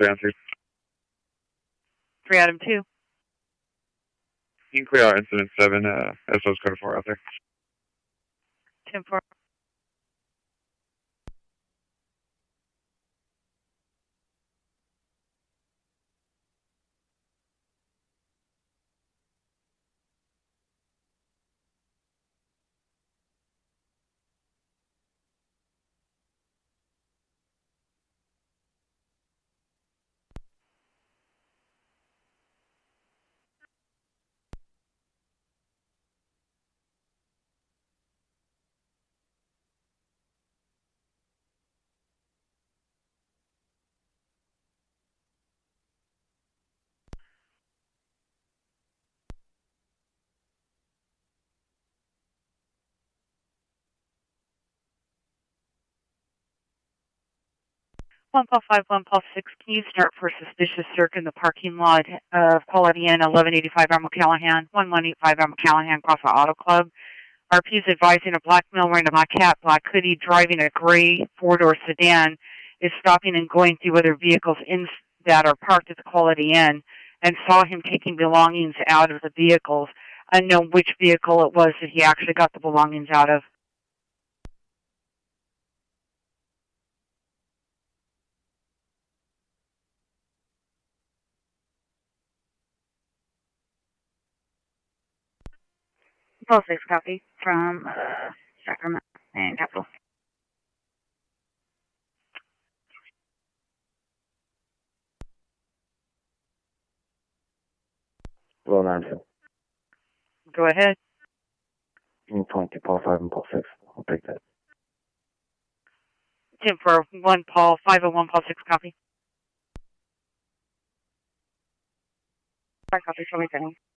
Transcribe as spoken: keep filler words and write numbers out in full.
three on two. three Adam two. You can clear out incident seven, uh, S O's code four out there. ten four. One Paul five, one Paul six, can you start for suspicious circ in the parking lot of Quality Inn, eleven eighty-five Elm Callahan, one eighty-five Elm Callahan, across the Auto Club. R P is advising a black male wearing a black hat, black hoodie, driving a gray four-door sedan, is stopping and going through other vehicles in that are parked at the Quality Inn, and saw him taking belongings out of the vehicles. Unknown which vehicle it was that he actually got the belongings out of. Paul six copy from uh, Sacramento and Capital. Roll nine two. Go ahead. You can point to Paul five and Paul six. I'll take that. ten for one Paul, five oh one Paul six copy. Five copy, show me